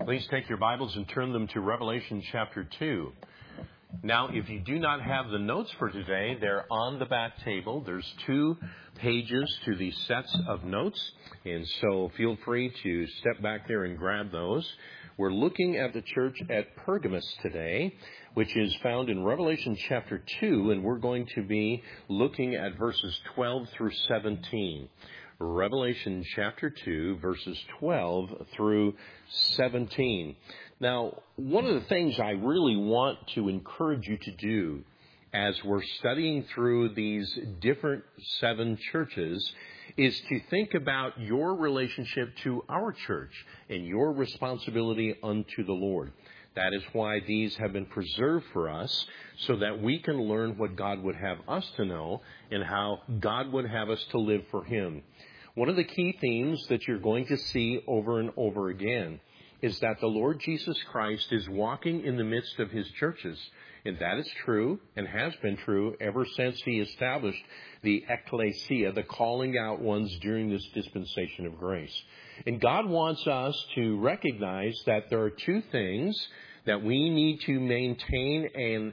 Please take your Bibles and turn them to Revelation chapter 2. Now, if you do not have the notes for today, they're on the back table. There's 2 pages to the sets of notes, and so feel free to step back there and grab those. We're looking at the church at Pergamos today, which is found in Revelation chapter 2, and we're going to be looking at verses 12 through 17. Revelation chapter 2, verses 12 through 17. Now, one of the things I really want to encourage you to do as we're studying through these different 7 churches is to think about your relationship to our church and your responsibility unto the Lord. That is why these have been preserved for us, so that we can learn what God would have us to know and how God would have us to live for Him. One of the key themes that you're going to see over and over again is that the Lord Jesus Christ is walking in the midst of His churches. And that is true and has been true ever since He established the ecclesia, the calling out ones during this dispensation of grace. And God wants us to recognize that there are 2 things that we need to maintain in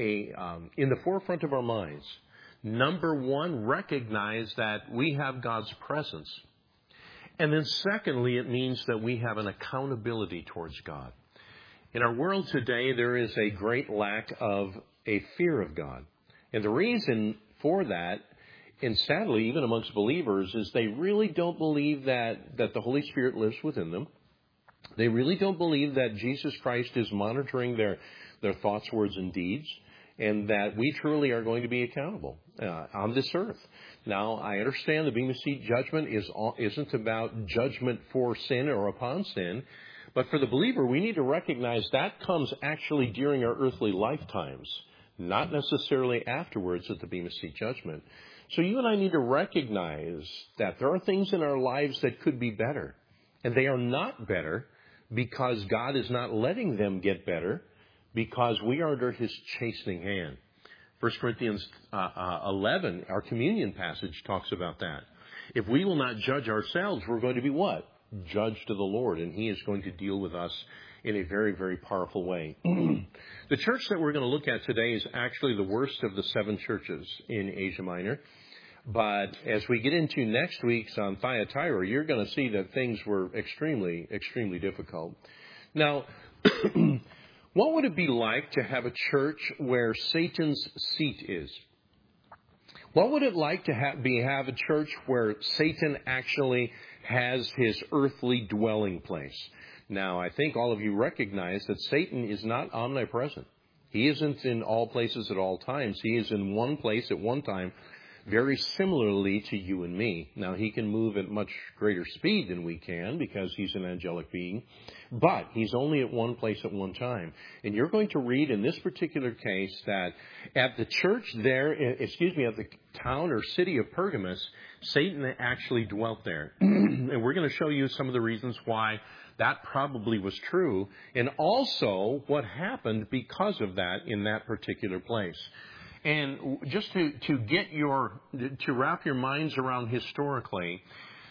the forefront of our minds. Number 1, recognize that we have God's presence. And then secondly, it means that we have an accountability towards God. In our world today, there is a great lack of a fear of God. And the reason for that, and sadly, even amongst believers, is they really don't believe that the Holy Spirit lives within them. They really don't believe that Jesus Christ is monitoring their thoughts, words, and deeds, and that we truly are going to be accountable on this earth. Now, I understand the Bema Seat judgment isn't about judgment for sin or upon sin, but for the believer, we need to recognize that comes actually during our earthly lifetimes, not necessarily afterwards at the Bema Seat judgment. So you and I need to recognize that there are things in our lives that could be better, and they are not better because God is not letting them get better, because we are under His chastening hand. 1 Corinthians 11, our communion passage, talks about that. If we will not judge ourselves, we're going to be what? Judged to the Lord, and He is going to deal with us in a very, very powerful way. The church that we're going to look at today is actually the worst of the 7 churches in Asia Minor. But as we get into next week's on Thyatira, you're going to see that things were extremely, extremely difficult. Now, what would it be like to have a church where Satan's seat is? What would it like to have a church where Satan actually has his earthly dwelling place? Now, I think all of you recognize that Satan is not omnipresent. He isn't in all places at all times. He is in one place at one time, very similarly to you and me. Now, he can move at much greater speed than we can because he's an angelic being, but he's only at one place at one time. And you're going to read in this particular case that at the church there, at the town or city of Pergamos, Satan actually dwelt there. And we're going to show you some of the reasons why that probably was true, and also what happened because of that in that particular place. And just to wrap your minds around historically,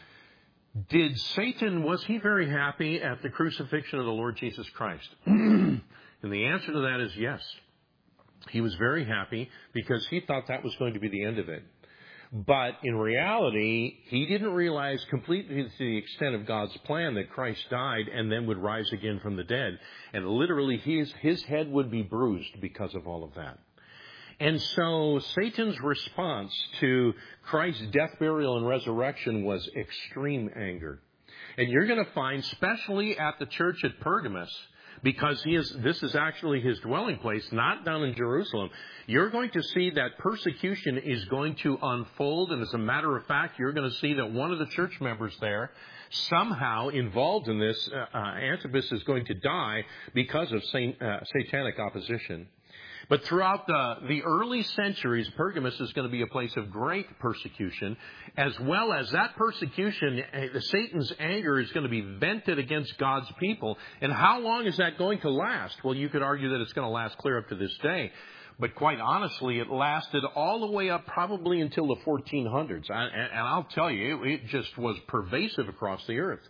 was he very happy at the crucifixion of the Lord Jesus Christ? And the answer to that is yes. He was very happy because he thought that was going to be the end of it. But in reality, he didn't realize completely to the extent of God's plan that Christ died and then would rise again from the dead. And literally his head would be bruised because of all of that. And so Satan's response to Christ's death, burial, and resurrection was extreme anger. And you're going to find, especially at the church at Pergamos, because this is actually his dwelling place, not down in Jerusalem, you're going to see that persecution is going to unfold. And as a matter of fact, you're going to see that one of the church members there, somehow involved in this, Antipas, is going to die because of satanic opposition. But throughout the early centuries, Pergamos is going to be a place of great persecution, as well as that persecution, Satan's anger is going to be vented against God's people. And how long is that going to last? Well, you could argue that it's going to last clear up to this day. But quite honestly, it lasted all the way up probably until the 1400s. And I'll tell you, it just was pervasive across the earth.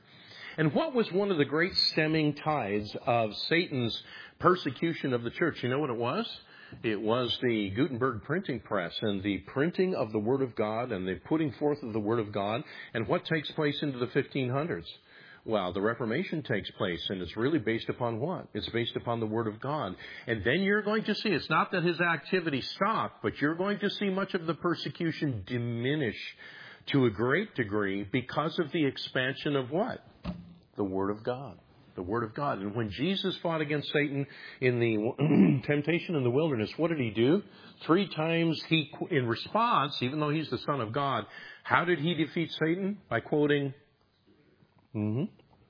And what was one of the great stemming tides of Satan's persecution of the church? You know what it was? It was the Gutenberg printing press and the printing of the Word of God and the putting forth of the Word of God. And what takes place into the 1500s? Well, the Reformation takes place, and it's really based upon what? It's based upon the Word of God. And then you're going to see, it's not that his activity stopped, but you're going to see much of the persecution diminish to a great degree because of the expansion of what? The Word of God. The Word of God. And when Jesus fought against Satan in the temptation in the wilderness, what did he do? 3 times in response, even though he's the Son of God, how did he defeat Satan? By quoting the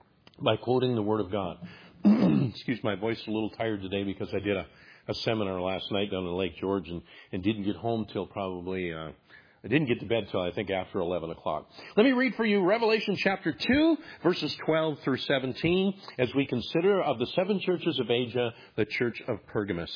Word of God. Excuse my voice, a little tired today because I did a seminar last night down in Lake George and didn't get home till probably... I didn't get to bed till I think after 11 o'clock. Let me read for you Revelation chapter 2, verses 12 through 17, as we consider of the 7 churches of Asia, the church of Pergamos.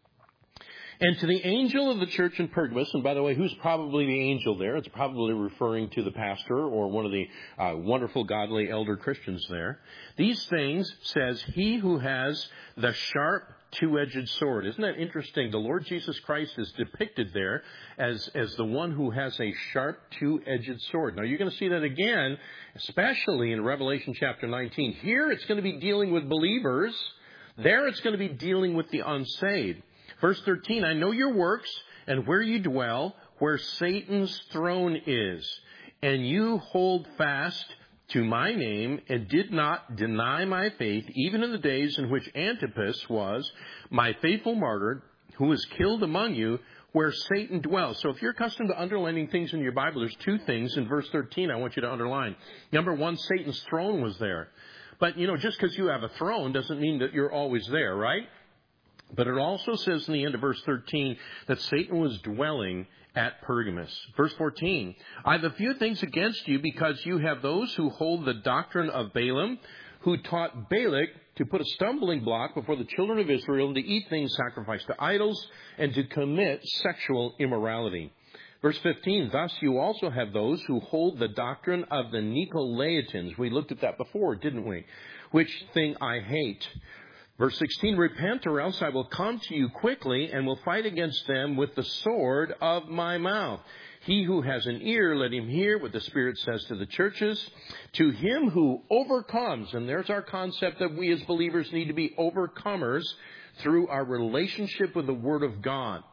And to the angel of the church in Pergamos, and by the way, who's probably the angel there? It's probably referring to the pastor or one of the wonderful, godly elder Christians there. These things says he who has the sharp, 2-edged sword. Isn't that interesting? The Lord Jesus Christ is depicted there as the one who has a sharp, 2-edged sword. Now, you're going to see that again, especially in Revelation chapter 19. Here, it's going to be dealing with believers. There, it's going to be dealing with the unsaved. Verse 13, I know your works and where you dwell, where Satan's throne is, and you hold fast to my name and did not deny my faith, even in the days in which Antipas was my faithful martyr, who was killed among you, where Satan dwells. So if you're accustomed to underlining things in your Bible, there's 2 things in verse 13 I want you to underline. Number 1, Satan's throne was there. But, just because you have a throne doesn't mean that you're always there, right? But it also says in the end of verse 13 that Satan was dwelling at Pergamos. Verse 14, I have a few things against you because you have those who hold the doctrine of Balaam, who taught Balak to put a stumbling block before the children of Israel and to eat things sacrificed to idols and to commit sexual immorality. Verse 15, thus you also have those who hold the doctrine of the Nicolaitans. We looked at that before, didn't we? Which thing I hate. Verse 16, repent or else I will come to you quickly and will fight against them with the sword of my mouth. He who has an ear, let him hear what the Spirit says to the churches. To him who overcomes, and there's our concept that we as believers need to be overcomers through our relationship with the Word of God.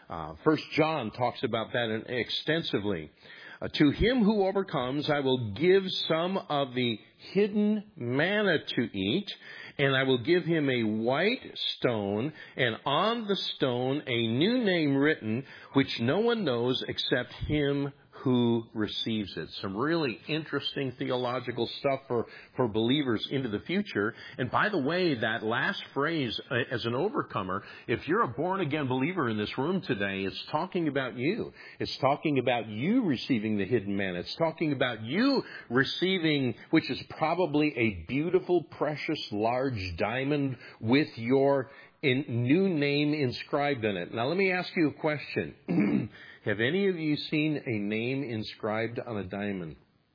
1 John talks about that extensively. To him who overcomes, I will give some of the hidden manna to eat, and I will give him a white stone, and on the stone a new name written, which no one knows except him who receives it. Some really interesting theological stuff for believers into the future. And by the way, that last phrase, as an overcomer, if you're a born-again believer in this room today, it's talking about you. It's talking about you receiving the hidden manna. It's talking about you receiving, which is probably a beautiful, precious, large diamond with your new name inscribed in it. Now, let me ask you a question. Have any of you seen a name inscribed on a diamond?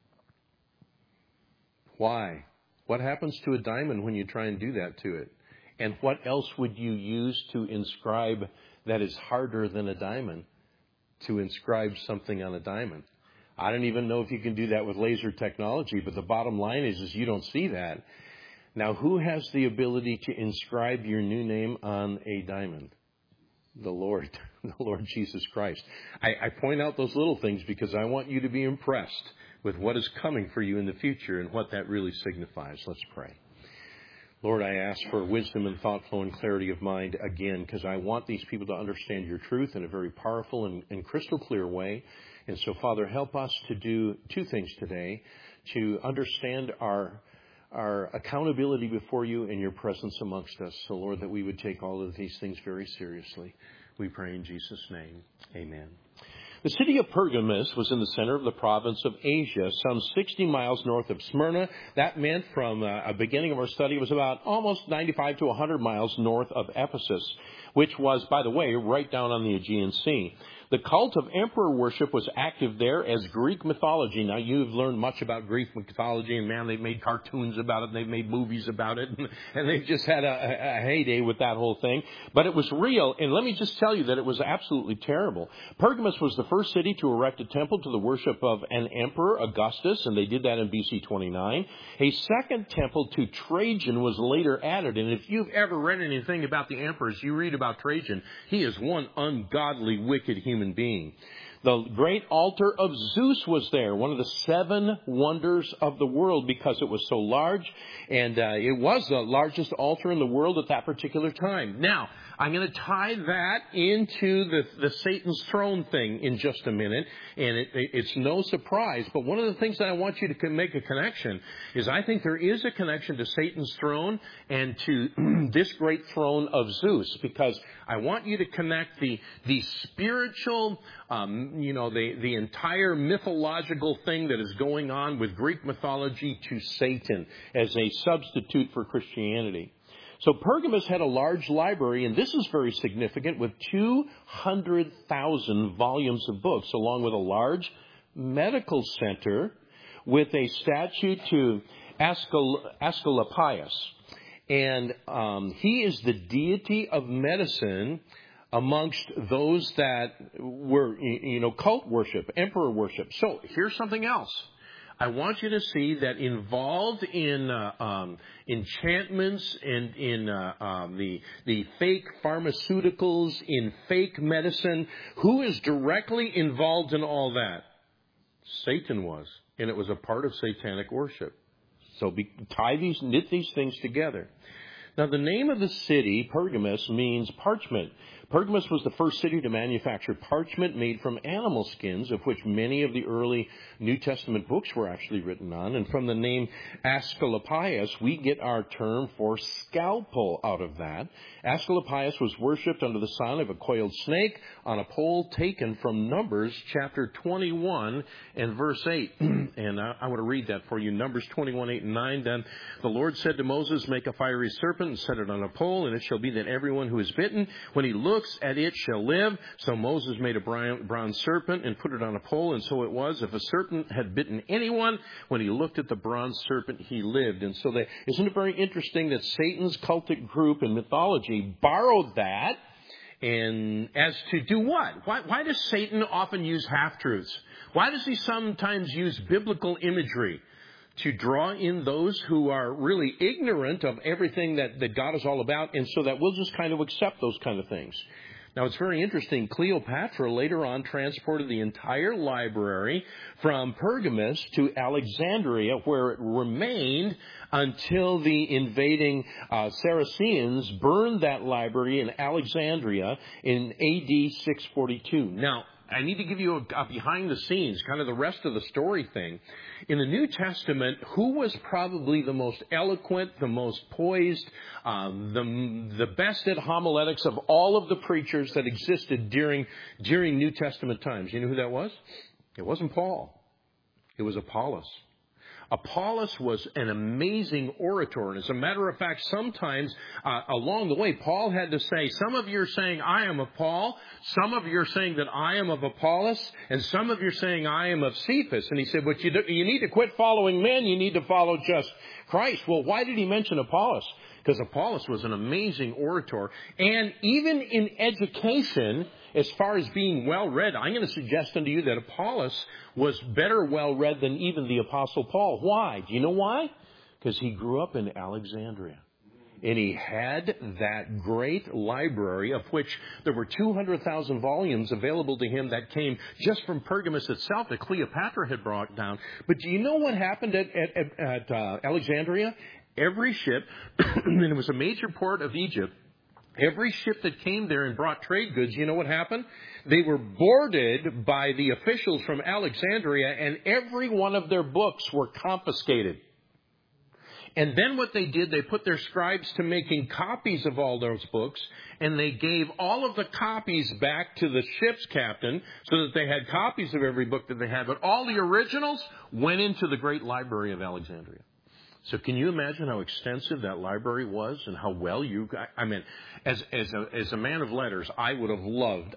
Why? What happens to a diamond when you try and do that to it? And what else would you use to inscribe that is harder than a diamond to inscribe something on a diamond? I don't even know if you can do that with laser technology, but the bottom line is you don't see that. Now, who has the ability to inscribe your new name on a diamond? The Lord Jesus Christ. I point out those little things because I want you to be impressed with what is coming for you in the future and what that really signifies. Let's pray. Lord, I ask for wisdom and thought flow and clarity of mind again because I want these people to understand your truth in a very powerful and crystal clear way. And so, Father, help us to do 2 things today, to understand our accountability before you and your presence amongst us. So, Lord, that we would take all of these things very seriously. We pray in Jesus' name. Amen. The city of Pergamos was in the center of the province of Asia, some 60 miles north of Smyrna. That meant from a beginning of our study, it was about almost 95 to 100 miles north of Ephesus, which was, by the way, right down on the Aegean Sea. The cult of emperor worship was active there as Greek mythology. Now, you've learned much about Greek mythology, and man, they've made cartoons about it, and they've made movies about it, and they've just had a heyday with that whole thing. But it was real, and let me just tell you that it was absolutely terrible. Pergamus was the first city to erect a temple to the worship of an emperor, Augustus, and they did that in BC 29. A second temple to Trajan was later added, and if you've ever read anything about the emperors, you read about Trajan. He is one ungodly, wicked human being. The great altar of Zeus was there, one of the 7 wonders of the world, because it was so large, and it was the largest altar in the world at that particular time. Now, I'm going to tie that into the Satan's throne thing in just a minute, and it's no surprise, but one of the things that I want you to make a connection is I think there is a connection to Satan's throne and to this great throne of Zeus, because I want you to connect the spiritual, the entire mythological thing that is going on with Greek mythology to Satan as a substitute for Christianity. So Pergamus had a large library, and this is very significant, with 200,000 volumes of books, along with a large medical center with a statue to Asclepius. And he is the deity of medicine amongst those that were, cult worship, emperor worship. So here's something else. I want you to see that involved in enchantments and in the fake pharmaceuticals, in fake medicine, who is directly involved in all that? Satan was, and it was a part of satanic worship. So knit these things together. Now, the name of the city, Pergamus, means parchment. Pergamus was the first city to manufacture parchment made from animal skins, of which many of the early New Testament books were actually written on. And from the name Asclepius, we get our term for scalpel out of that. Asclepius was worshipped under the sign of a coiled snake on a pole taken from Numbers chapter 21 and verse 8. And I want to read that for you. Numbers 21, 8 and 9. Then the Lord said to Moses, make a fiery serpent and set it on a pole, and it shall be that everyone who is bitten, when he looks at it, shall live. So Moses made a bronze serpent and put it on a pole, and so it was. If a serpent had bitten anyone, when he looked at the bronze serpent, he lived. And so isn't it very interesting that Satan's cultic group in mythology borrowed that, and as to do what? Why does Satan often use half-truths? Why does he sometimes use biblical imagery? To draw in those who are really ignorant of everything that God is all about, and so that we'll just kind of accept those kind of things. Now, it's very interesting. Cleopatra later on transported the entire library from Pergamus to Alexandria, where it remained until the invading Saracens burned that library in Alexandria in AD 642. Now, I need to give you a behind the scenes, kind of the rest of the story thing. In the New Testament, who was probably the most eloquent, the most poised, the best at homiletics of all of the preachers that existed during New Testament times? You know who that was? It wasn't Paul. It was Apollos. Apollos was an amazing orator. And as a matter of fact, sometimes along the way, Paul had to say, some of you are saying, I am of Paul. Some of you are saying that I am of Apollos. And some of you are saying, I am of Cephas. And he said, but you need to quit following men. You need to follow just Christ. Well, why did he mention Apollos? Because Apollos was an amazing orator. And even in education, as far as being well-read, I'm going to suggest unto you that Apollos was better well-read than even the Apostle Paul. Why? Do you know why? Because he grew up in Alexandria. And he had that great library, of which there were 200,000 volumes available to him that came just from Pergamus itself that Cleopatra had brought down. But do you know what happened at Alexandria? Every ship, and it was a major port of Egypt, every ship that came there and brought trade goods, you know what happened? They were boarded by the officials from Alexandria, and every one of their books were confiscated. And then what they did, they put their scribes to making copies of all those books, and they gave all of the copies back to the ship's captain so that they had copies of every book that they had. But all the originals went into the great library of Alexandria. So can you imagine how extensive that library was and how well you got? I mean, as a man of letters, I would have loved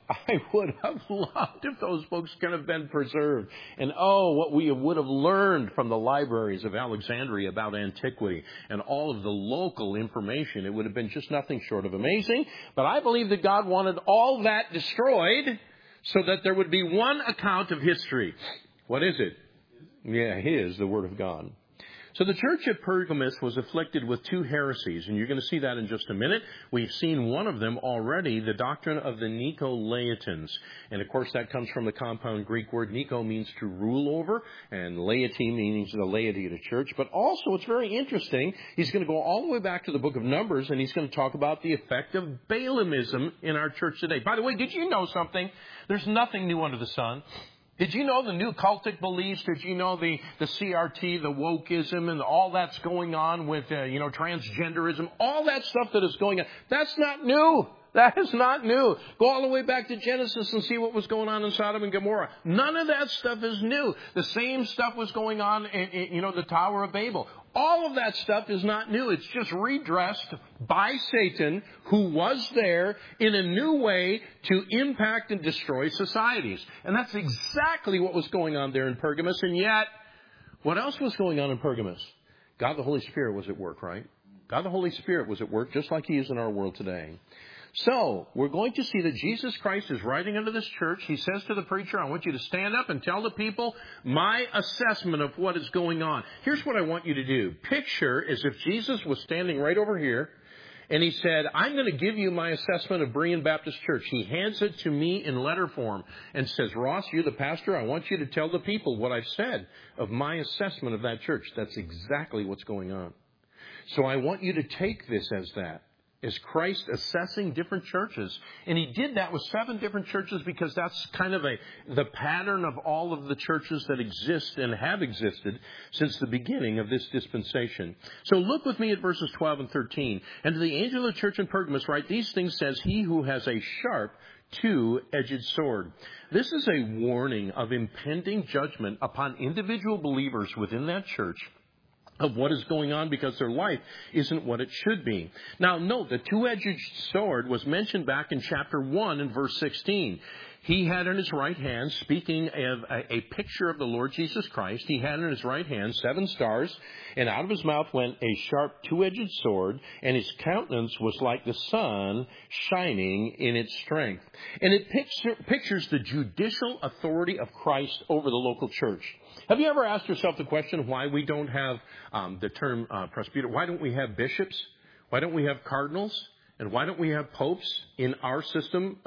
if those books could have been preserved. And what we would have learned from the libraries of Alexandria about antiquity and all of the local information. It would have been just nothing short of amazing. But I believe that God wanted all that destroyed so that there would be one account of history. What is it? Yeah, His, the Word of God. So the church at Pergamos was afflicted with two heresies, and you're going to see that in just a minute. We've seen one of them already, the doctrine of the Nicolaitans. And of course that comes from the compound Greek word Nico means to rule over, and laity means the laity of the church. But also it's very interesting, he's going to go all the way back to the book of Numbers, and he's going to talk about the effect of Balaamism in our church today. By the way, did you know something? There's nothing new under the sun. Did you know the new cultic beliefs? Did you know the CRT, the wokeism, and all that's going on with, transgenderism? All that stuff that is going on. That's not new. That is not new. Go all the way back to Genesis and see what was going on in Sodom and Gomorrah. None of that stuff is new. The same stuff was going on in the Tower of Babel. All of that stuff is not new. It's just redressed by Satan, who was there in a new way to impact and destroy societies. And that's exactly what was going on there in Pergamos. And yet, what else was going on in Pergamos? God the Holy Spirit was at work, right? God the Holy Spirit was at work just like He is in our world today. So, we're going to see that Jesus Christ is writing unto this church. He says to the preacher, I want you to stand up and tell the people my assessment of what is going on. Here's what I want you to do. Picture as if Jesus was standing right over here, and He said, I'm going to give you my assessment of Berean Baptist Church. He hands it to me in letter form and says, Ross, you're the pastor. I want you to tell the people what I've said of my assessment of that church. That's exactly what's going on. So I want you to take this as that. Is Christ assessing different churches? And He did that with 7 different churches because that's kind of the pattern of all of the churches that exist and have existed since the beginning of this dispensation. So look with me at verses 12 and 13. And to the angel of the church in Pergamos write, these things says He who has a sharp two-edged sword. This is a warning of impending judgment upon individual believers within that church of what is going on because their life isn't what it should be. Now, note, the two-edged sword was mentioned back in chapter 1 and verse 16. He had in His right hand, speaking of a picture of the Lord Jesus Christ, He had in His right hand 7 stars, and out of His mouth went a sharp two-edged sword, and His countenance was like the sun shining in its strength. And it pictures the judicial authority of Christ over the local church. Have you ever asked yourself the question why we don't have the term presbyter? Why don't we have bishops? Why don't we have cardinals? And why don't we have popes in our system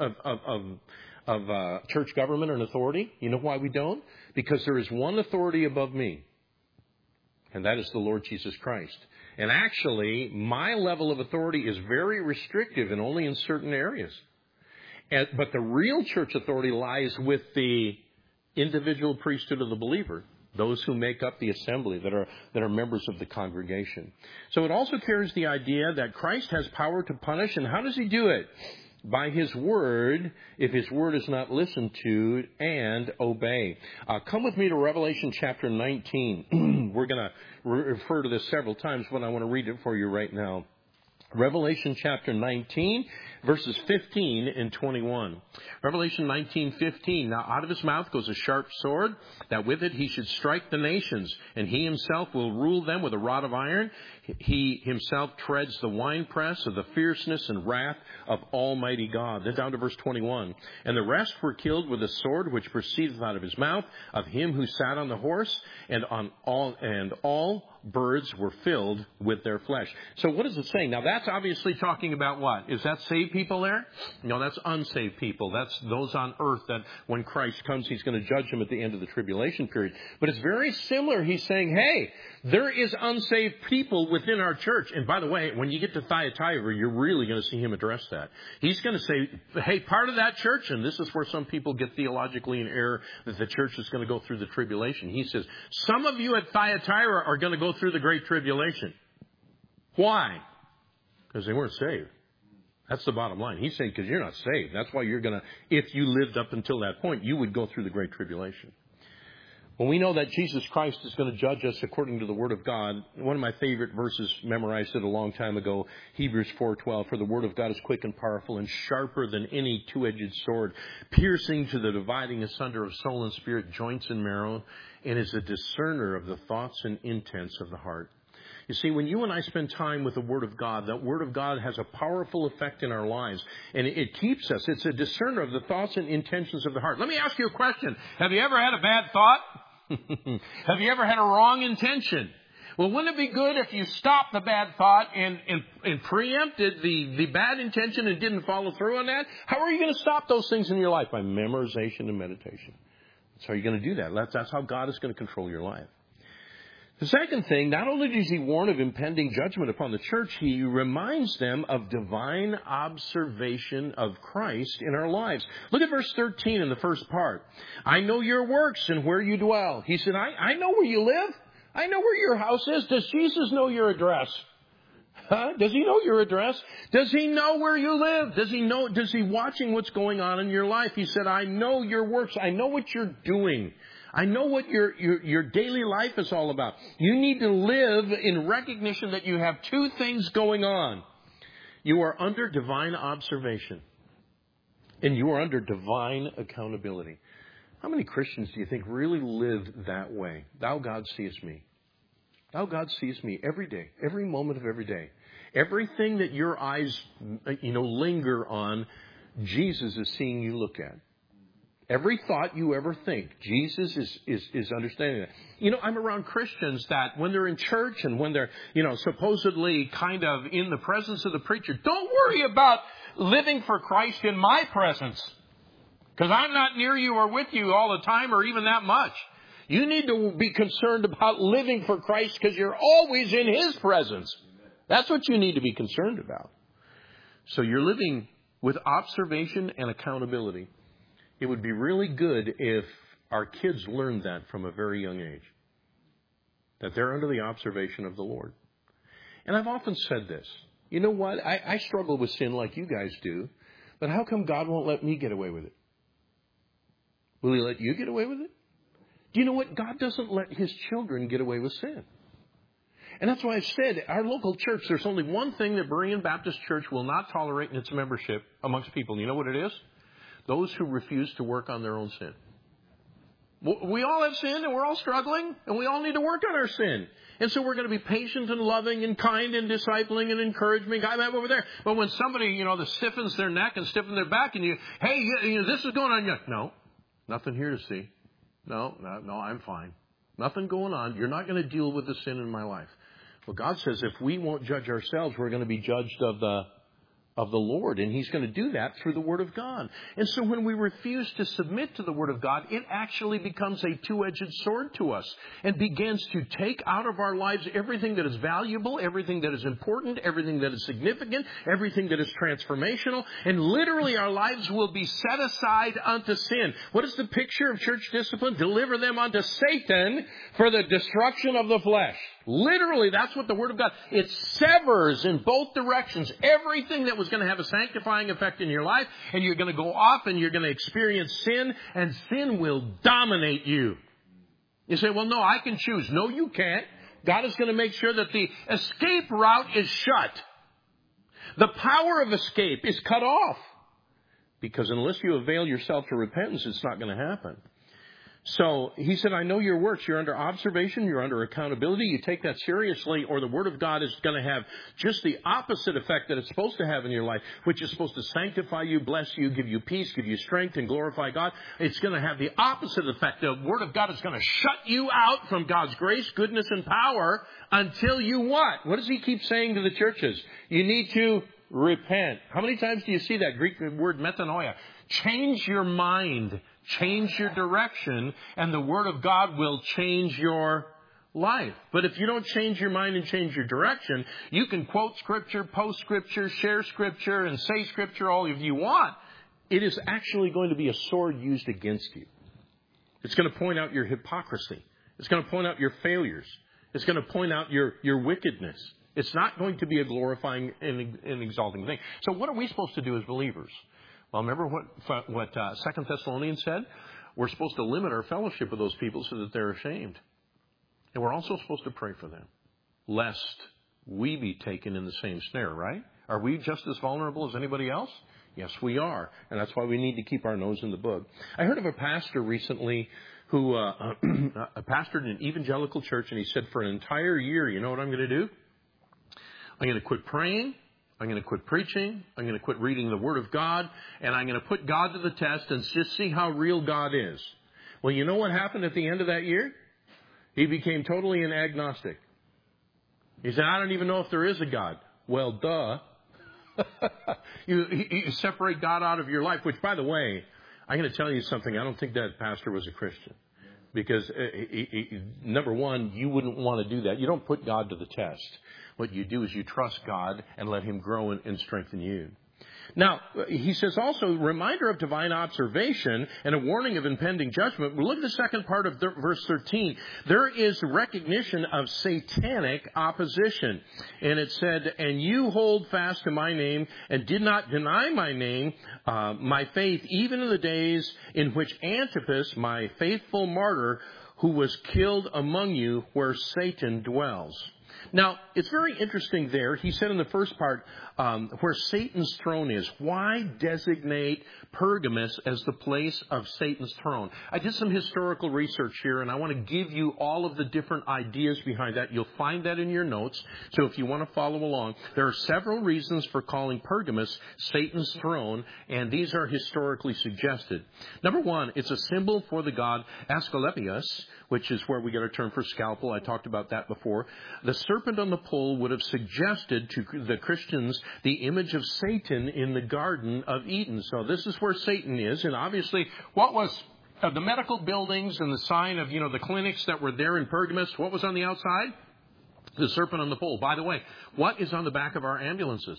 of church government and authority? You know why we don't? Because there is one authority above me, and that is the Lord Jesus Christ. And actually, my level of authority is very restrictive and only in certain areas. But the real church authority lies with the individual priesthood of the believer, those who make up the assembly that are members of the congregation. So it also carries the idea that Christ has power to punish. And how does He do it? By His word, if His word is not listened to and obey. Come with me to Revelation chapter 19. We're going to refer to this several times, but I want to read it for you right now. Revelation chapter 19, verses 15 and 21. Revelation 19:15. Now out of His mouth goes a sharp sword, that with it He should strike the nations, and He Himself will rule them with a rod of iron. He Himself treads the winepress of the fierceness and wrath of Almighty God. Then down to verse 21. And the rest were killed with a sword which proceedeth out of His mouth, of Him who sat on the horse, and all birds were filled with their flesh. So what is it saying? Now that's obviously talking about what? Is that saved people there? No, that's unsaved people. That's those on earth that when Christ comes, He's going to judge them at the end of the tribulation period. But it's very similar. He's saying, hey, there is unsaved people within our church. And by the way, when you get to Thyatira, you're really going to see Him address that. He's going to say, hey, part of that church, and this is where some people get theologically in error, that the church is going to go through the tribulation. He says, some of you at Thyatira are going to go through the great tribulation. Why? Because they weren't saved. That's the bottom line. He's saying because you're not saved. That's why you're going to, if you lived up until that point, you would go through the great tribulation. When we know that Jesus Christ is going to judge us according to the Word of God, one of my favorite verses, memorized it a long time ago, Hebrews 4:12, for the Word of God is quick and powerful and sharper than any two-edged sword, piercing to the dividing asunder of soul and spirit, joints and marrow, and is a discerner of the thoughts and intents of the heart. You see, when you and I spend time with the Word of God, that Word of God has a powerful effect in our lives. And it keeps us. It's a discerner of the thoughts and intentions of the heart. Let me ask you a question. Have you ever had a bad thought? Have you ever had a wrong intention? Well, wouldn't it be good if you stopped the bad thought and preempted the bad intention and didn't follow through on that? How are you going to stop those things in your life? By memorization and meditation. That's how you're going to do that. That's how God is going to control your life. The second thing, not only does he warn of impending judgment upon the church, he reminds them of divine observation of Christ in our lives. Look at verse 13 in the first part. I know your works and where you dwell. He said, I know where you live. I know where your house is. Does Jesus know your address? Huh? Does he know your address? Does he know where you live? Does he watching what's going on in your life? He said, I know your works. I know what you're doing. I know what your daily life is all about. You need to live in recognition that you have two things going on. You are under divine observation, and you are under divine accountability. How many Christians do you think really live that way? Thou, God, seest me. Thou, God, seest me every day, every moment of every day. Everything that your eyes, linger on, Jesus is seeing you look at. Every thought you ever think, Jesus is understanding that. I'm around Christians that when they're in church and when they're, supposedly kind of in the presence of the preacher, don't worry about living for Christ in my presence. Because I'm not near you or with you all the time or even that much. You need to be concerned about living for Christ because you're always in His presence. That's what you need to be concerned about. So you're living with observation and accountability. It would be really good if our kids learned that from a very young age. That they're under the observation of the Lord. And I've often said this. You know what? I struggle with sin like you guys do. But how come God won't let me get away with it? Will He let you get away with it? Do you know what? God doesn't let His children get away with sin. And that's why I've said, our local church, there's only one thing that Berean Baptist Church will not tolerate in its membership amongst people. You know what it is? Those who refuse to work on their own sin. We all have sin and we're all struggling and we all need to work on our sin. And so we're going to be patient and loving and kind and discipling and encouraging. I'm over there. But when somebody, that stiffens their neck and stiffens their back and this is going on. No, nothing here to see. No, I'm fine. Nothing going on. You're not going to deal with the sin in my life. Well, God says if we won't judge ourselves, we're going to be judged of the Lord, and He's going to do that through the Word of God. And so when we refuse to submit to the Word of God, it actually becomes a two-edged sword to us and begins to take out of our lives everything that is valuable, everything that is important, everything that is significant, everything that is transformational, and literally our lives will be set aside unto sin. What is the picture of church discipline? Deliver them unto Satan for the destruction of the flesh. Literally, that's what the Word of God, it severs in both directions everything that was going to have a sanctifying effect in your life, and you're going to go off and you're going to experience sin, and sin will dominate you. You say, well, no, I can choose. No, you can't. God is going to make sure that the escape route is shut. The power of escape is cut off. Because unless you avail yourself to repentance, it's not going to happen. So he said, I know your works. You're under observation. You're under accountability. You take that seriously, or the Word of God is going to have just the opposite effect that it's supposed to have in your life, which is supposed to sanctify you, bless you, give you peace, give you strength, and glorify God. It's going to have the opposite effect. The Word of God is going to shut you out from God's grace, goodness, and power until you what? What does he keep saying to the churches? You need to repent. How many times do you see that Greek word metanoia? Change your mind. Change your direction, and the Word of God will change your life. But if you don't change your mind and change your direction, you can quote Scripture, post Scripture, share Scripture, and say Scripture all of you want. It is actually going to be a sword used against you. It's going to point out your hypocrisy. It's going to point out your failures. It's going to point out your wickedness. It's not going to be a glorifying and exalting thing. So what are we supposed to do as believers? Well, remember what 2 Thessalonians said? we're supposed to limit our fellowship with those people so that they're ashamed. And we're also supposed to pray for them, lest we be taken in the same snare, right? Are we just as vulnerable as anybody else? Yes, we are. And that's why we need to keep our nose in the book. I heard of a pastor recently who pastored an evangelical church, and he said, for an entire year, you know what I'm going to do? I'm going to quit praying. I'm going to quit preaching. I'm going to quit reading the Word of God. And I'm going to put God to the test and just see how real God is. Well, you know what happened at the end of that year? He became totally an agnostic. He said, I don't even know if there is a God. Well, duh. You separate God out of your life, which, by the way, I'm going to tell you something. I don't think that pastor was a Christian. Because, number one, you wouldn't want to do that. You don't put God to the test. What you do is you trust God and let Him grow and strengthen you. Now, he says also, reminder of divine observation and a warning of impending judgment. Well, look at the second part of verse 13. There is recognition of satanic opposition. And it said, and you hold fast to my name and did not deny my name, my faith, even in the days in which Antipas, my faithful martyr, who was killed among you where Satan dwells. Now, it's very interesting there. He said in the first part, where Satan's throne is. Why designate Pergamos as the place of Satan's throne? I did some historical research here, and I want to give you all of the different ideas behind that. You'll find that in your notes. So if you want to follow along, there are several reasons for calling Pergamos Satan's throne, and these are historically suggested. Number one, it's a symbol for the god Asclepius, which is where we get our term for scalpel. I talked about that before. The serpent on the pole would have suggested to the Christians the image of Satan in the Garden of Eden. So this is where Satan is. And obviously, what was the medical buildings and the sign of, the clinics that were there in Pergamos, what was on the outside? The serpent on the pole. By the way, what is on the back of our ambulances?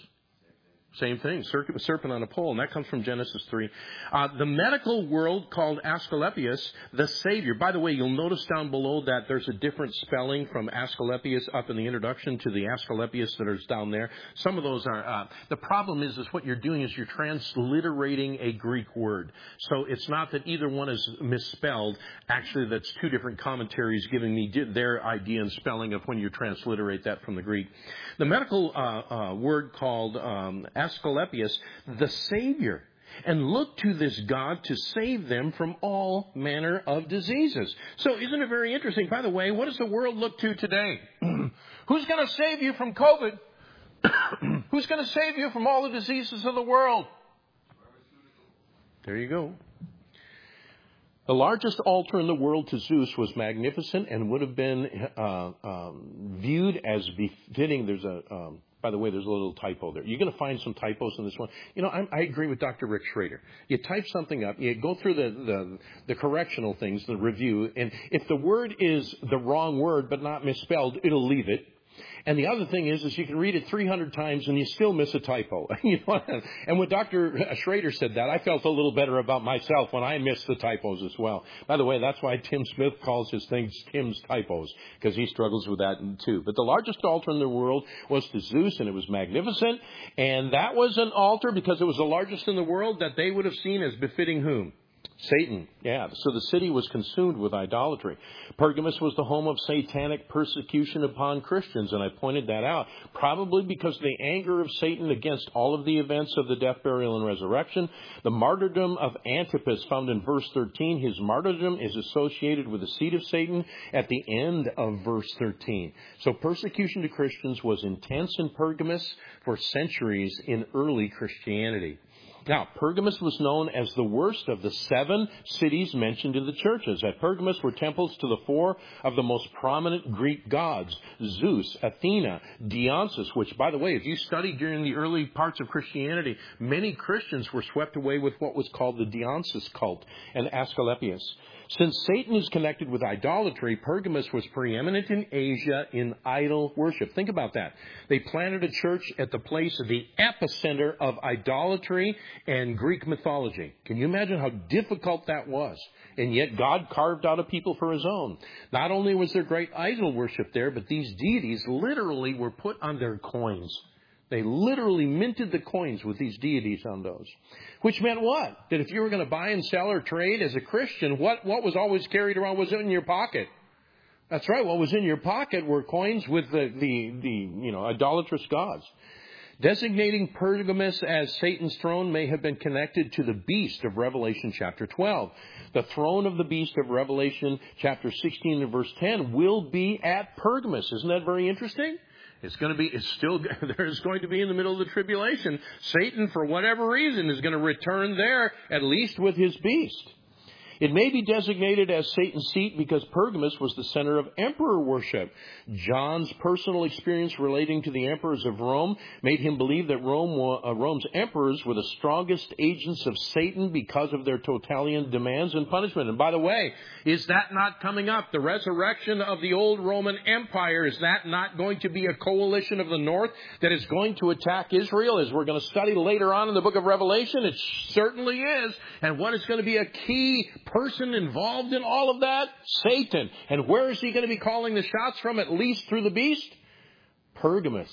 Same thing, serpent on a pole, and that comes from Genesis 3. The medical world called Asclepius the Savior. By the way, you'll notice down below that there's a different spelling from Asclepius up in the introduction to the Asclepius that is down there. Some of those are, the problem is what you're doing is you're transliterating a Greek word. So it's not that either one is misspelled. Actually, that's two different commentaries giving me their idea and spelling of when you transliterate that from the Greek. The medical word called Asclepius, the Savior, and look to this God to save them from all manner of diseases. So isn't it very interesting? By the way, what does the world look to today? Who's going to save you from COVID? Who's going to save you from all the diseases of the world? There you go. The largest altar in the world to Zeus was magnificent and would have been viewed as befitting. By the way, there's a little typo there. You're going to find some typos in this one. I agree with Dr. Rick Schrader. You type something up, you go through the correctional things, the review, and if the word is the wrong word but not misspelled, it'll leave it. And the other thing is you can read it 300 times and you still miss a typo. And when Dr. Schrader said that, I felt a little better about myself when I missed the typos as well. By the way, that's why Tim Smith calls his things Tim's typos, because he struggles with that too. But the largest altar in the world was to Zeus, and it was magnificent. And that was an altar, because it was the largest in the world, that they would have seen as befitting whom? Satan, yeah. So the city was consumed with idolatry. Pergamos was the home of satanic persecution upon Christians, and I pointed that out, probably because of the anger of Satan against all of the events of the death, burial, and resurrection. The martyrdom of Antipas, found in verse 13, his martyrdom is associated with the seed of Satan at the end of verse 13. So persecution to Christians was intense in Pergamos for centuries in early Christianity. Now, Pergamos was known as the worst of the 7 cities mentioned in the churches. At Pergamos were temples to the 4 of the most prominent Greek gods, Zeus, Athena, Dionysus, which, by the way, if you studied during the early parts of Christianity, many Christians were swept away with what was called the Dionysus cult and Asclepius. Since Satan is connected with idolatry, Pergamos was preeminent in Asia in idol worship. Think about that. They planted a church at the place of the epicenter of idolatry and Greek mythology. Can you imagine how difficult that was? And yet God carved out a people for his own. Not only was there great idol worship there, but these deities literally were put on their coins. They literally minted the coins with these deities on those. Which meant what? That if you were going to buy and sell or trade as a Christian, what was always carried around was in your pocket. That's right. What was in your pocket were coins with the idolatrous gods. Designating Pergamus as Satan's throne may have been connected to the beast of Revelation chapter 12. The throne of the beast of Revelation chapter 16 and verse 10 will be at Pergamus. Isn't that very interesting? There's going to be in the middle of the tribulation. Satan, for whatever reason, is going to return there, at least with his beast. It may be designated as Satan's seat because Pergamus was the center of emperor worship. John's personal experience relating to the emperors of Rome made him believe that Rome's emperors were the strongest agents of Satan because of their totalitarian demands and punishment. And by the way, is that not coming up? The resurrection of the old Roman Empire, is that not going to be a coalition of the North that is going to attack Israel, as we're going to study later on in the book of Revelation? It certainly is. And what is going to be a key person involved in all of that? Satan. And where is he going to be calling the shots from, at least through the beast? Pergamus.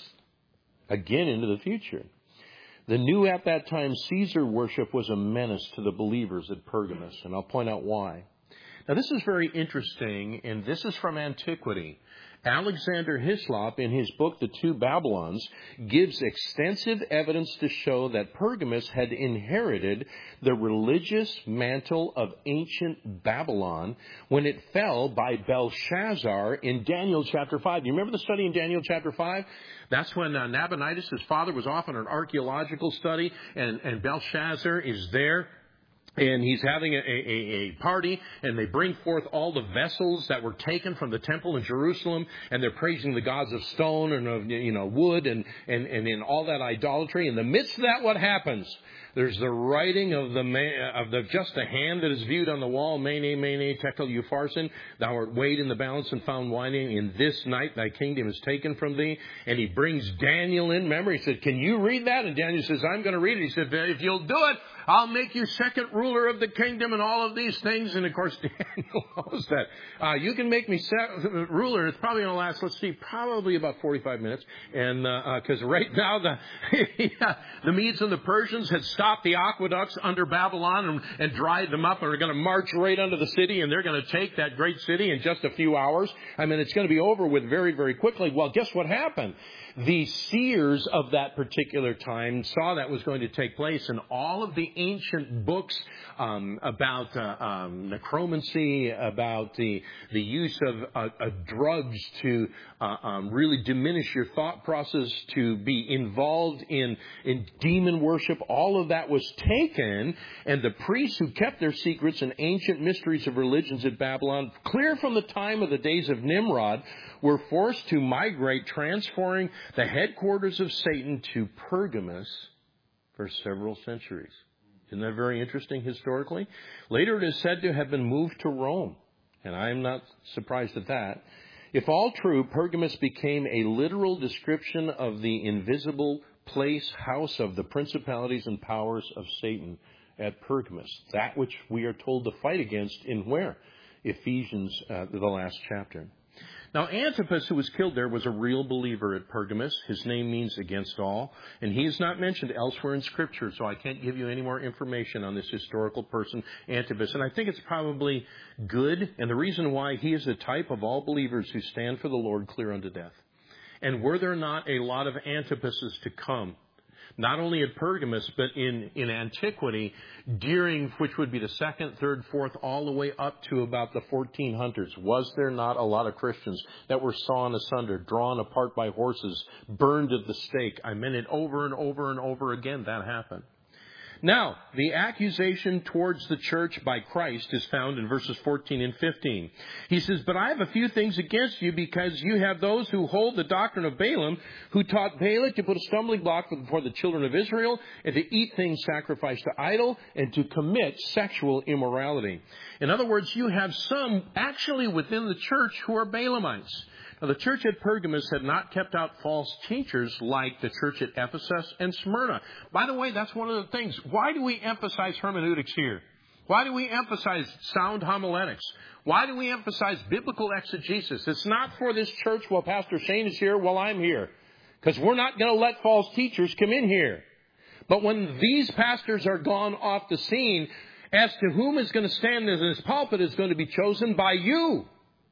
Again into the future. The new at that time Caesar worship was a menace to the believers at Pergamus, and I'll point out why. Now this is very interesting, and this is from antiquity. Alexander Hislop, in his book, The Two Babylons, gives extensive evidence to show that Pergamus had inherited the religious mantle of ancient Babylon when it fell by Belshazzar in Daniel chapter 5. Do you remember the study in Daniel chapter 5? That's when Nabonidus, his father, was off on an archaeological study, and Belshazzar is there. And he's having a party, and they bring forth all the vessels that were taken from the temple in Jerusalem, and they're praising the gods of stone and of wood and in all that idolatry. In the midst of that, what happens? There's the writing of just the hand that is viewed on the wall. Mene, mene, tekel upharsin. Thou art weighed in the balance and found wanting. In this night thy kingdom is taken from thee. And he brings Daniel in. Remember, he said, can you read that? And Daniel says, I'm going to read it. He said, if you'll do it, I'll make you second ruler of the kingdom and all of these things. And of course, Daniel knows that. You can make me ruler. It's probably going to last, probably about 45 minutes. And because right now the Medes and the Persians had stopped the aqueducts under Babylon and dried them up, and are going to march right under the city, and they're going to take that great city in just a few hours. I mean, it's going to be over with very, very quickly. Well, guess what happened? The seers of that particular time saw that was going to take place, and all of the ancient books about necromancy, about the use of drugs to really diminish your thought process, to be involved in demon worship, all of that was taken, and the priests who kept their secrets and ancient mysteries of religions at Babylon, clear from the time of the days of Nimrod, were forced to migrate, transferring the headquarters of Satan to Pergamus for several centuries. Isn't that very interesting historically? Later it is said to have been moved to Rome, and I am not surprised at that. If all true, Pergamus became a literal description of the invisible place, house of the principalities and powers of Satan at Pergamus. That which we are told to fight against in where? Ephesians, the last chapter. Now, Antipas, who was killed there, was a real believer at Pergamus. His name means against all. And he is not mentioned elsewhere in Scripture, so I can't give you any more information on this historical person, Antipas. And I think it's probably good, and the reason why he is a type of all believers who stand for the Lord clear unto death. And were there not a lot of Antipases to come? Not only at Pergamus, but in antiquity, during which would be the 2nd, 3rd, 4th, all the way up to about the 1400s. Was there not a lot of Christians that were sawn asunder, drawn apart by horses, burned at the stake? I mean, it over and over and over again, that happened. Now, the accusation towards the church by Christ is found in verses 14 and 15. He says, but I have a few things against you, because you have those who hold the doctrine of Balaam, who taught Balak to put a stumbling block before the children of Israel, and to eat things sacrificed to idol, and to commit sexual immorality. In other words, you have some actually within the church who are Balaamites. Now, the church at Pergamus had not kept out false teachers like the church at Ephesus and Smyrna. By the way, that's one of the things. Why do we emphasize hermeneutics here? Why do we emphasize sound homiletics? Why do we emphasize biblical exegesis? It's not for this church while Pastor Shane is here, while I'm here. because we're not going to let false teachers come in here. But when these pastors are gone off the scene, as to whom is going to stand in this pulpit is going to be chosen by you.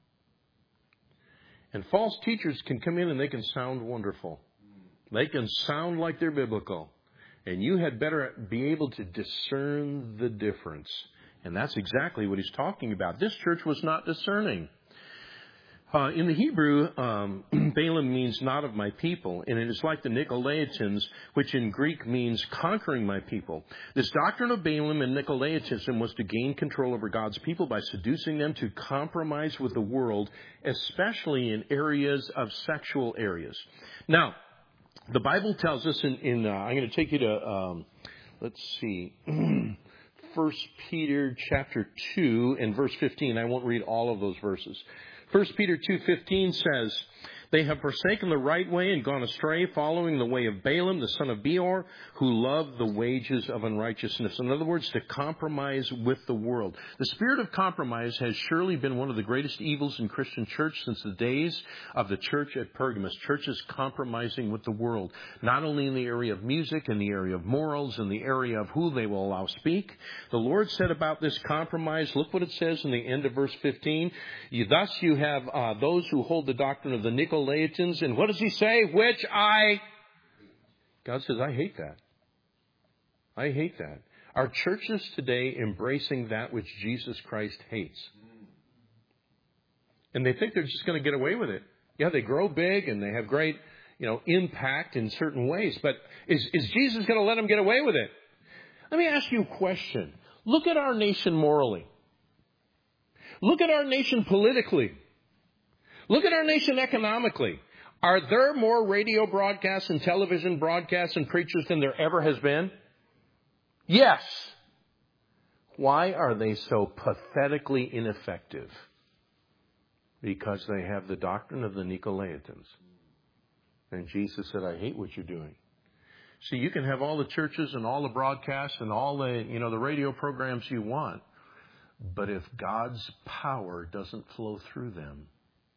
And false teachers can come in and they can sound wonderful. They can sound like they're biblical. And you had better be able to discern the difference. And that's exactly what he's talking about. This church was not discerning. In the Hebrew, Balaam means not of my people, and it is like the Nicolaitans, which in Greek means conquering my people. This doctrine of Balaam and Nicolaitism was to gain control over God's people by seducing them to compromise with the world, especially in areas of sexual areas. Now, the Bible tells us I'm going to take you to, let's see, 1 Peter chapter 2 and verse 15. I won't read all of those verses. 1 Peter 2:15 says, they have forsaken the right way and gone astray, following the way of Balaam, the son of Beor, who loved the wages of unrighteousness. In other words, to compromise with the world. The spirit of compromise has surely been one of the greatest evils in Christian church since the days of the church at Pergamos. Churches compromising with the world, not only in the area of music, in the area of morals, in the area of who they will allow speak. The Lord said about this compromise, look what it says in the end of verse 15. Thus you have those who hold the doctrine of the Nicolaitans, and what does he say? God says, I hate that. I hate that. Our churches today embracing that which Jesus Christ hates. And they think they're just going to get away with it. Yeah, they grow big and they have great, impact in certain ways. But is Jesus going to let them get away with it? Let me ask you a question. Look at our nation morally. Look at our nation politically. Look at our nation economically. Are there more radio broadcasts and television broadcasts and preachers than there ever has been? Yes. Why are they so pathetically ineffective? Because they have the doctrine of the Nicolaitans. And Jesus said, I hate what you're doing. See, you can have all the churches and all the broadcasts and all the, the radio programs you want. But if God's power doesn't flow through them,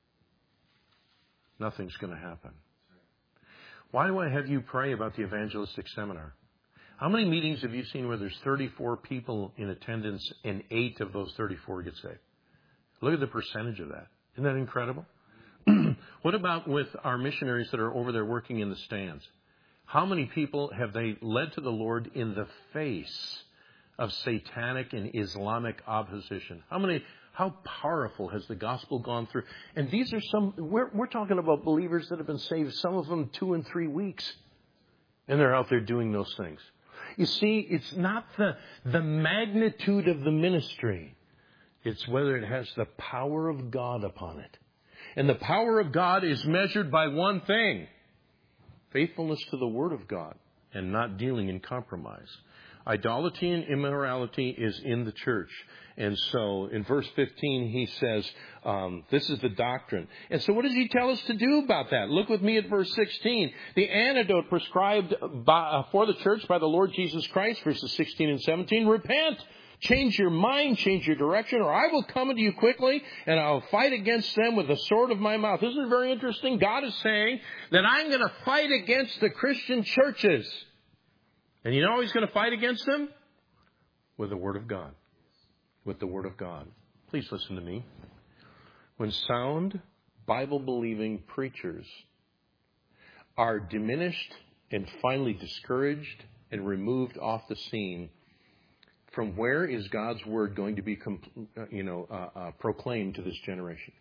nothing's going to happen. Why do I have you pray about the evangelistic seminar? How many meetings have you seen where there's 34 people in attendance and 8 of those 34 get saved? Look at the percentage of that. Isn't that incredible? What about with our missionaries that are over there working in the stands? How many people have they led to the Lord in the face of satanic and Islamic opposition? How powerful has the gospel gone through? And these are we're talking about believers that have been saved, some of them 2 and 3 weeks. And they're out there doing those things. You see, it's not the magnitude of the ministry. It's whether it has the power of God upon it. And the power of God is measured by one thing: faithfulness to the Word of God and not dealing in compromise. Idolatry and immorality is in the church. And so in verse 15, he says, this is the doctrine. And so what does he tell us to do about that? Look with me at verse 16. The antidote prescribed for the church by the Lord Jesus Christ, verses 16 and 17, repent. Change your mind, change your direction, or I will come unto you quickly, and I'll fight against them with the sword of my mouth. Isn't it very interesting? God is saying that I'm going to fight against the Christian churches. And you know how he's going to fight against them? With the Word of God. With the Word of God. Please listen to me. When sound, Bible-believing preachers are diminished and finally discouraged and removed off the scene, from where is God's Word going to be proclaimed to this generation?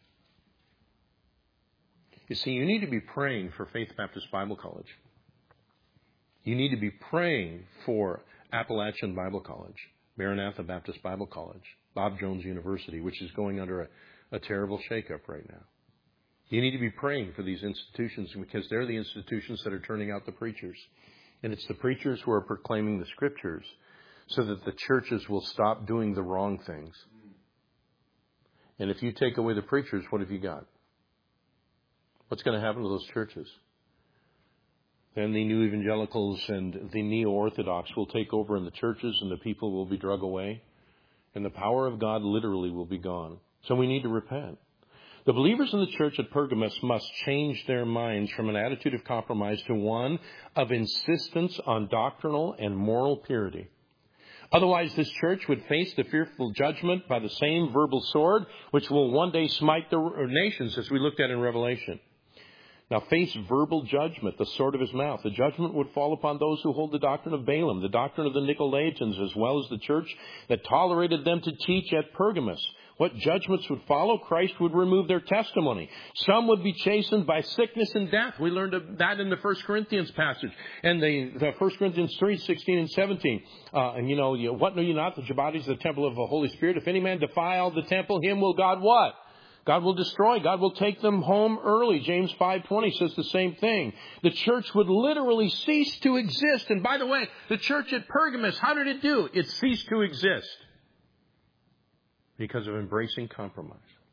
You see, you need to be praying for Faith Baptist Bible College. You need to be praying for Appalachian Bible College, Maranatha Baptist Bible College, Bob Jones University, which is going under a terrible shakeup right now. You need to be praying for these institutions because they're the institutions that are turning out the preachers. And it's the preachers who are proclaiming the Scriptures so that the churches will stop doing the wrong things. And if you take away the preachers, what have you got? What's going to happen to those churches? Then the new evangelicals and the neo-orthodox will take over in the churches, and the people will be drug away. And the power of God literally will be gone. So we need to repent. The believers in the church at Pergamos must change their minds from an attitude of compromise to one of insistence on doctrinal and moral purity. Otherwise, this church would face the fearful judgment by the same verbal sword, which will one day smite the nations, as we looked at in Revelation. Now, face verbal judgment, the sword of his mouth. The judgment would fall upon those who hold the doctrine of Balaam, the doctrine of the Nicolaitans, as well as the church that tolerated them to teach at Pergamos. What judgments would follow? Christ would remove their testimony. Some would be chastened by sickness and death. We learned of that in the 1 Corinthians passage. And the 1 Corinthians 3, 16 and 17. What know you not that your body is the temple of the Holy Spirit? If any man defile the temple, him will God what? God will destroy. God will take them home early. James 5:20 says the same thing. The church would literally cease to exist. And by the way, the church at Pergamos, how did it do? It ceased to exist because of embracing compromise.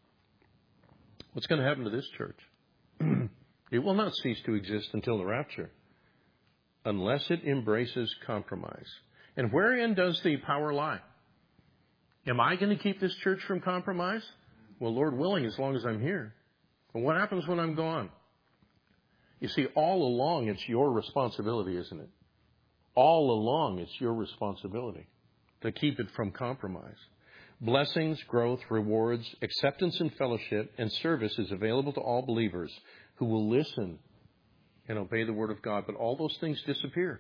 What's going to happen to this church? It will not cease to exist until the rapture, unless it embraces compromise. And wherein does the power lie? Am I going to keep this church from compromise? Well, Lord willing, as long as I'm here. But what happens when I'm gone? You see, all along it's your responsibility, isn't it? All along it's your responsibility to keep it from compromise. Blessings, growth, rewards, acceptance and fellowship, and service is available to all believers who will listen and obey the Word of God. But all those things disappear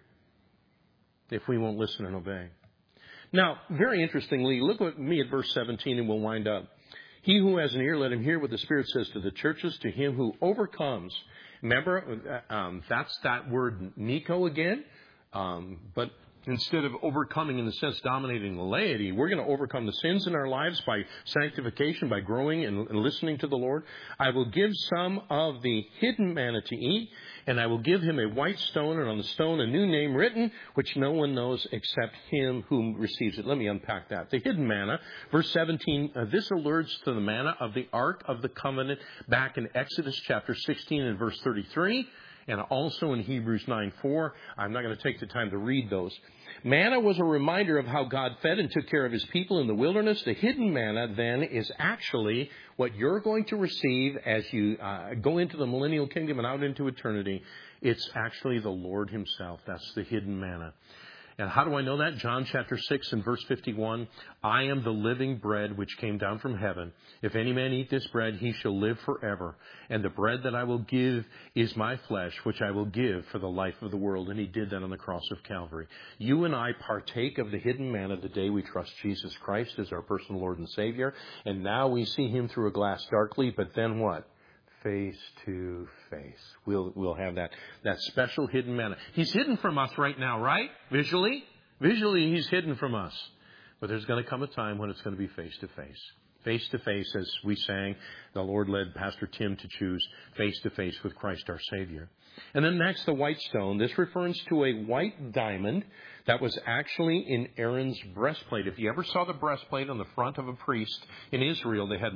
if we won't listen and obey. Now, very interestingly, look with me at verse 17 and we'll wind up. He who has an ear, let him hear what the Spirit says to the churches. To him who overcomes. Remember, that's that word Nico again. But instead of overcoming in the sense dominating the laity, we're going to overcome the sins in our lives by sanctification, by growing and listening to the Lord. I will give some of the hidden manna to eat, and I will give him a white stone, and on the stone a new name written, which no one knows except him who receives it. Let me unpack that. The hidden manna, verse 17, this alludes to the manna of the Ark of the Covenant back in Exodus chapter 16 and verse 33. And also in Hebrews 9:4. I'm not going to take the time to read those. Manna was a reminder of how God fed and took care of his people in the wilderness. The hidden manna, then, is actually what you're going to receive as you go into the millennial kingdom and out into eternity. It's actually the Lord himself. That's the hidden manna. And how do I know that? John chapter 6 and verse 51. I am the living bread which came down from heaven. If any man eat this bread, he shall live forever. And the bread that I will give is my flesh, which I will give for the life of the world. And he did that on the cross of Calvary. You and I partake of the hidden manna the day we trust Jesus Christ as our personal Lord and Savior. And now we see him through a glass darkly, but then what? Face to face. We'll have that special hidden manna. He's hidden from us right now, right? Visually he's hidden from us. But there's going to come a time when it's going to be face to face. Face to face, as we sang, the Lord led Pastor Tim to choose face to face with Christ our Savior. And then next, the white stone. This refers to a white diamond that was actually in Aaron's breastplate. If you ever saw the breastplate on the front of a priest in Israel, they had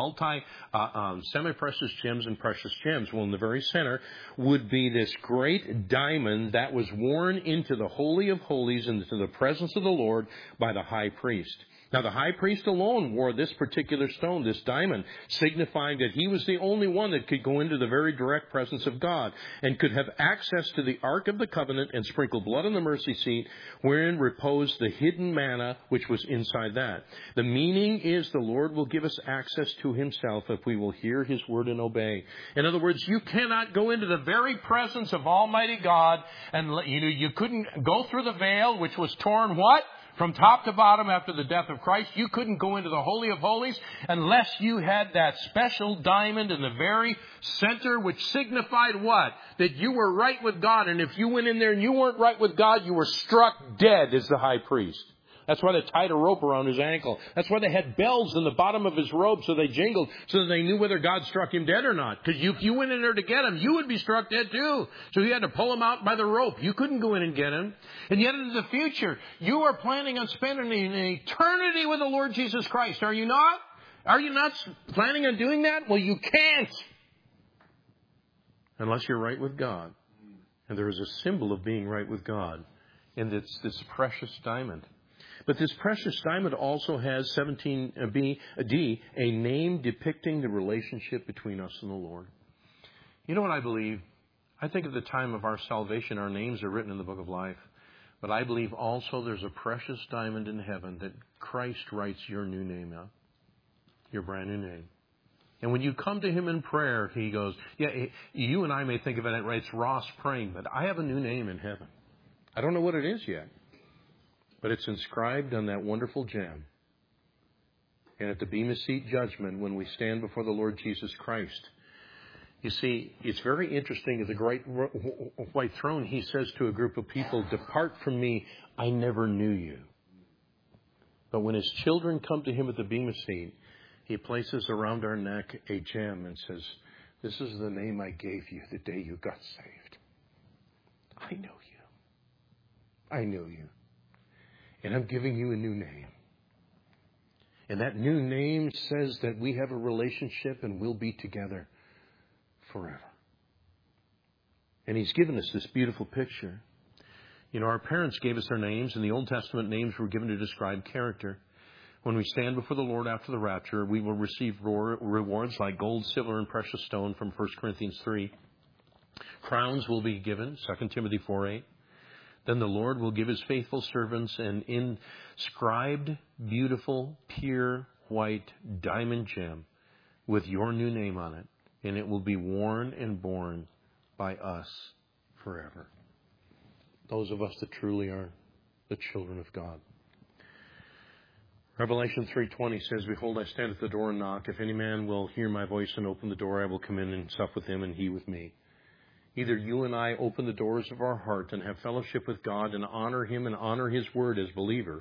semi-precious gems and precious gems. Well, in the very center would be this great diamond that was worn into the Holy of Holies, into the presence of the Lord by the high priest. Now, the high priest alone wore this particular stone, this diamond, signifying that he was the only one that could go into the very direct presence of God and could have access to the Ark of the Covenant and sprinkle blood on the mercy seat, wherein reposed the hidden manna which was inside that. The meaning is the Lord will give us access to himself if we will hear his word and obey. In other words, you cannot go into the very presence of Almighty God, and you couldn't go through the veil, which was torn what? From top to bottom after the death of Christ. You couldn't go into the Holy of Holies unless you had that special diamond in the very center, which signified what? That you were right with God. And if you went in there and you weren't right with God, you were struck dead as the high priest. That's why they tied a rope around his ankle. That's why they had bells in the bottom of his robe so they jingled so that they knew whether God struck him dead or not. Because if you went in there to get him, you would be struck dead too. So you had to pull him out by the rope. You couldn't go in and get him. And yet in the future, you are planning on spending an eternity with the Lord Jesus Christ. Are you not? Are you not planning on doing that? Well, you can't. Unless you're right with God. And there is a symbol of being right with God. And it's this precious diamond. But this precious diamond also has 17D, a name depicting the relationship between us and the Lord. You know what I believe? I think at the time of our salvation, our names are written in the book of life. But I believe also there's a precious diamond in heaven that Christ writes your new name out, your brand new name. And when you come to Him in prayer, He goes, yeah, you and I may think of it, it's Ross praying, but I have a new name in heaven. I don't know what it is yet, but it's inscribed on that wonderful gem. And at the Bema Seat judgment, when we stand before the Lord Jesus Christ, you see, it's very interesting. At the great white throne, He says to a group of people, depart from me, I never knew you. But when His children come to Him at the Bema Seat, He places around our neck a gem and says, this is the name I gave you the day you got saved. I know you. I know you. And I'm giving you a new name. And that new name says that we have a relationship and we'll be together forever. And He's given us this beautiful picture. You know, our parents gave us their names, and the Old Testament names were given to describe character. When we stand before the Lord after the rapture, we will receive rewards like gold, silver, and precious stone from 1 Corinthians 3. Crowns will be given, 2 Timothy 4:8. Then the Lord will give His faithful servants an inscribed, beautiful, pure, white diamond gem with your new name on it. And it will be worn and borne by us forever. Those of us that truly are the children of God. Revelation 3:20 says, behold, I stand at the door and knock. If any man will hear my voice and open the door, I will come in and sup with him and he with me. Either you and I open the doors of our heart and have fellowship with God and honor Him and honor His word as believers,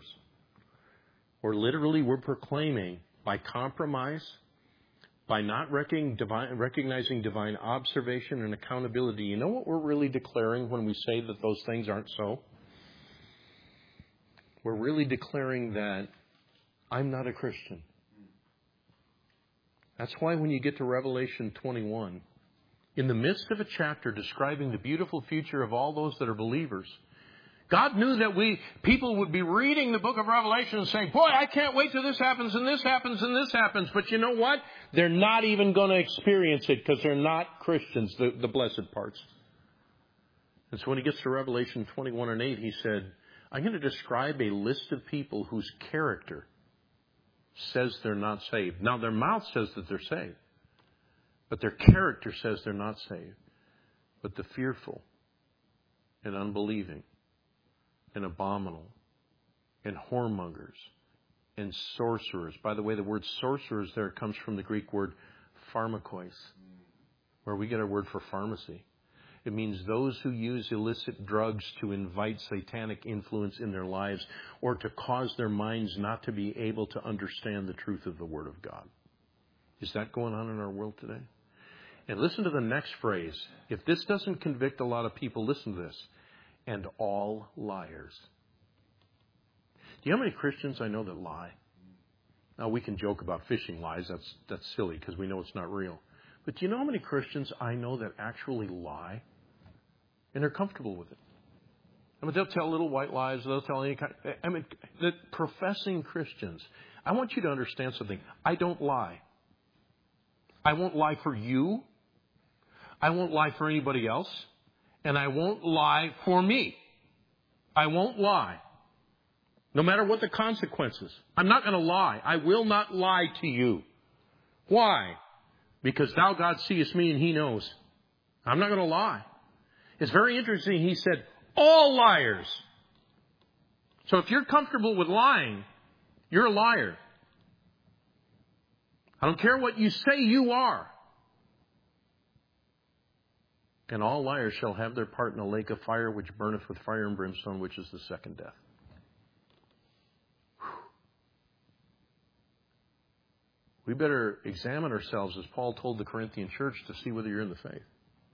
or literally we're proclaiming by compromise, by not recognizing divine observation and accountability. You know what we're really declaring when we say that those things aren't so? We're really declaring that I'm not a Christian. That's why when you get to Revelation 21, in the midst of a chapter describing the beautiful future of all those that are believers, God knew that people would be reading the book of Revelation and saying, boy, I can't wait till this happens and this happens and this happens. But you know what? They're not even going to experience it because they're not Christians, the blessed parts. And so when He gets to Revelation 21:8, He said, I'm going to describe a list of people whose character says they're not saved. Now, their mouth says that they're saved, but their character says they're not saved. But the fearful and unbelieving and abominable and whoremongers and sorcerers. By the way, the word sorcerers there comes from the Greek word pharmakois, where we get our word for pharmacy. It means those who use illicit drugs to invite satanic influence in their lives or to cause their minds not to be able to understand the truth of the Word of God. Is that going on in our world today? And listen to the next phrase. If this doesn't convict a lot of people, listen to this. And all liars. Do you know how many Christians I know that lie? Now, we can joke about fishing lies. That's silly because we know it's not real. But do you know how many Christians I know that actually lie? And they're comfortable with it. I mean, they'll tell little white lies. They'll tell any kind. The professing Christians. I want you to understand something. I don't lie. I won't lie for you. I won't lie for anybody else. And I won't lie for me. I won't lie. No matter what the consequences. I'm not going to lie. I will not lie to you. Why? Because thou, God, seest me and He knows. I'm not going to lie. It's very interesting. He said, all liars. So if you're comfortable with lying, you're a liar. I don't care what you say you are. And all liars shall have their part in a lake of fire which burneth with fire and brimstone, which is the second death. We better examine ourselves, as Paul told the Corinthian church, to see whether you're in the faith.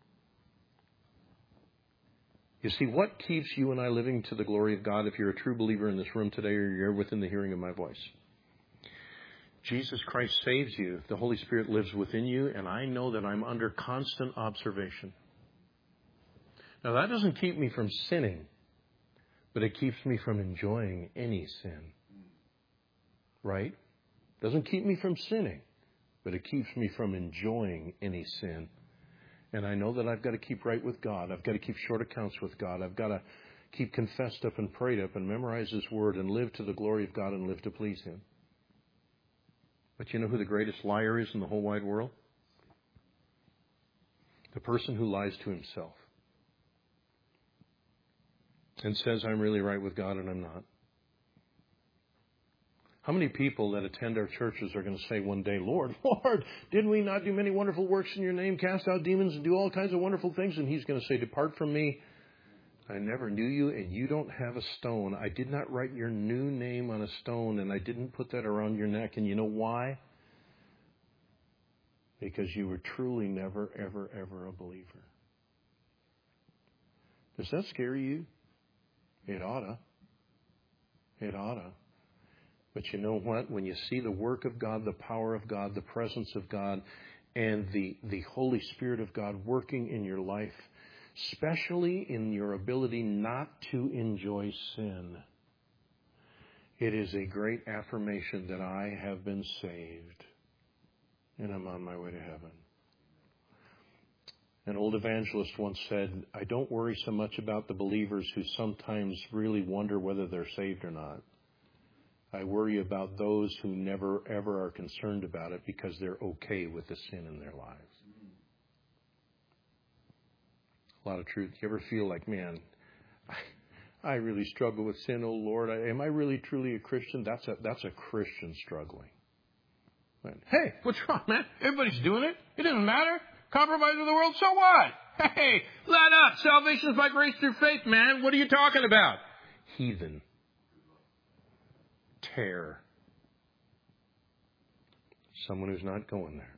You see, what keeps you and I living to the glory of God if you're a true believer in this room today or you're within the hearing of my voice? Jesus Christ saves you. The Holy Spirit lives within you, and I know that I'm under constant observation. Now, that doesn't keep me from sinning, but it keeps me from enjoying any sin. Right? Doesn't keep me from sinning, but it keeps me from enjoying any sin. And I know that I've got to keep right with God. I've got to keep short accounts with God. I've got to keep confessed up and prayed up and memorize His Word and live to the glory of God and live to please Him. But you know who the greatest liar is in the whole wide world? The person who lies to himself and says, I'm really right with God and I'm not. How many people that attend our churches are going to say one day, Lord, did we not do many wonderful works in your name, cast out demons and do all kinds of wonderful things? And He's going to say, depart from me. I never knew you, and you don't have a stone. I did not write your new name on a stone, and I didn't put that around your neck. And you know why? Because you were truly never, ever, ever a believer. Does that scare you? It oughta. It oughta. But you know what? When you see the work of God, the power of God, the presence of God, and the Holy Spirit of God working in your life, especially in your ability not to enjoy sin, it is a great affirmation that I have been saved and I'm on my way to heaven. An old evangelist once said, I don't worry so much about the believers who sometimes really wonder whether they're saved or not. I worry about those who never, ever are concerned about it because they're okay with the sin in their lives. A lot of truth. You ever feel like, man, I really struggle with sin, oh Lord. Am I really truly a Christian? That's a Christian struggling. Hey, what's wrong, man? Everybody's doing it. It doesn't matter. Compromise with the world, so what? Hey, let up. Salvation is by grace through faith, man. What are you talking about? Heathen. Terror. Someone who's not going there.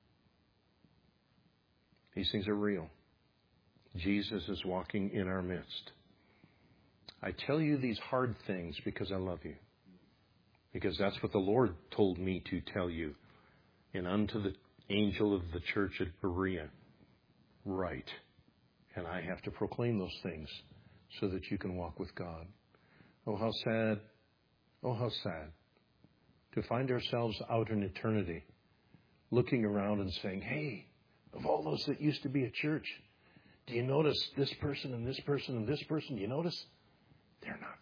These things are real. Jesus is walking in our midst. I tell you these hard things because I love you. Because that's what the Lord told me to tell you. And unto the angel of the church at Berea, write. And I have to proclaim those things so that you can walk with God. Oh, how sad. Oh, how sad to find ourselves out in eternity looking around and saying, hey, of all those that used to be at church, do you notice this person and this person and this person? Do you notice? They're not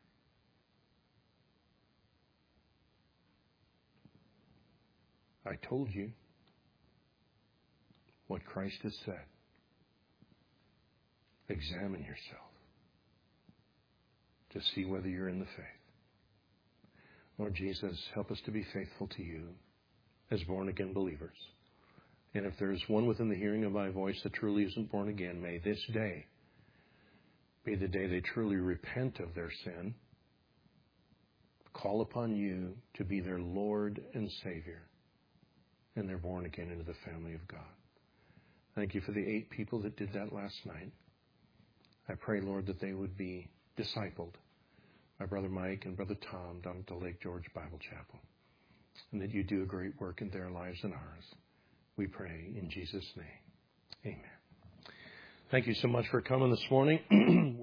there. I told you what Christ has said. Examine yourself to see whether you're in the faith. Lord Jesus, help us to be faithful to you as born-again believers. And if there is one within the hearing of my voice that truly isn't born again, may this day be the day they truly repent of their sin, call upon you to be their Lord and Savior, and they're born again into the family of God. Thank you for the 8 people that did that last night. I pray, Lord, that they would be discipled by Brother Mike and Brother Tom down at the Lake George Bible Chapel, and that you do a great work in their lives and ours. We pray in Jesus' name. Amen. Thank you so much for coming this morning.